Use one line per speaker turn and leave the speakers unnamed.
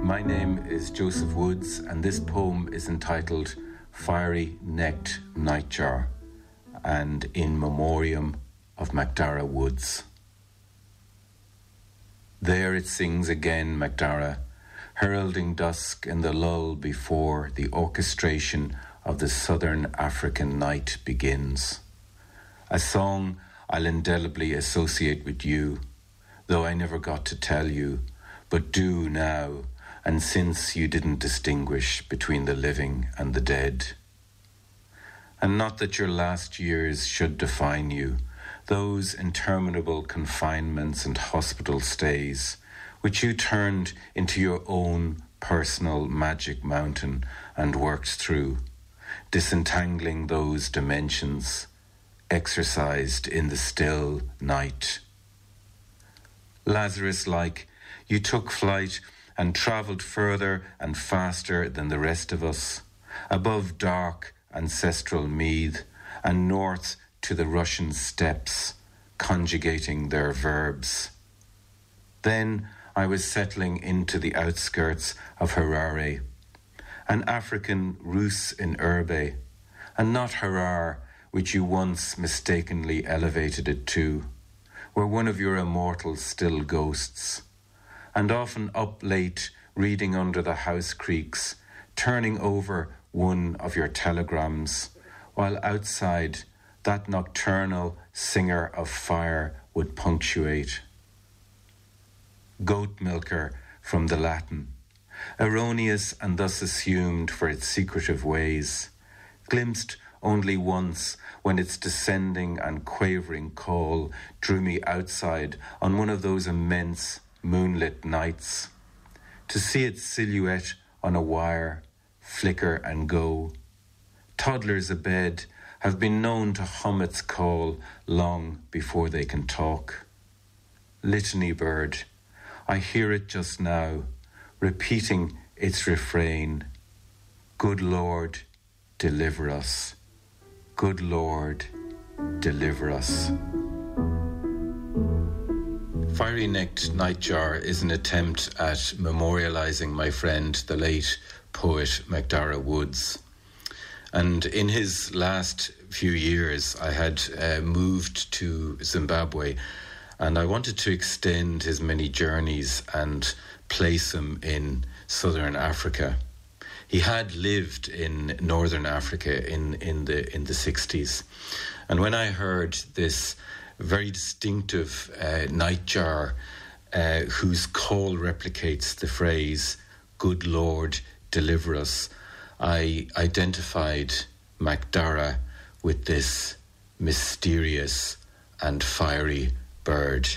My name is Joseph Woods, and this poem is entitled Fiery-Necked Nightjar, and in memoriam of MacDara Woods. There it sings again, MacDara, heralding dusk in the lull before the orchestration of the Southern African night begins. A song I'll indelibly associate with you, though I never got to tell you, but do now, and since you didn't distinguish between the living and the dead. And not that your last years should define you, those interminable confinements and hospital stays, which you turned into your own personal magic mountain and worked through, disentangling those dimensions, exercised in the still night. Lazarus-like, you took flight and travelled further and faster than the rest of us, above dark ancestral Meath and north to the Russian steppes, conjugating their verbs. Then I was settling into the outskirts of Harare, an African rus in urbe, and not Harar, which you once mistakenly elevated it to, where one of your immortals still ghosts, and often up late reading under the house creaks, turning over one of your telegrams, while outside that nocturnal singer of fire would punctuate. Goat milker from the Latin, erroneous and thus assumed for its secretive ways, glimpsed only once when its descending and quavering call drew me outside on one of those immense moonlit nights, to see its silhouette on a wire flicker and go. Toddlers abed have been known to hum its call long before they can talk. Litany bird, I hear it just now, repeating its refrain. Good Lord, deliver us. Good Lord, deliver us. Fiery-Necked Nightjar is an attempt at memorialising my friend, the late poet MacDara Woods. And in his last few years, I had moved to Zimbabwe, and I wanted to extend his many journeys and place him in southern Africa. He had lived in northern Africa in the 60s. And when I heard this very distinctive nightjar whose call replicates the phrase, Good Lord, deliver us, I identified MacDara with this mysterious and fiery bird.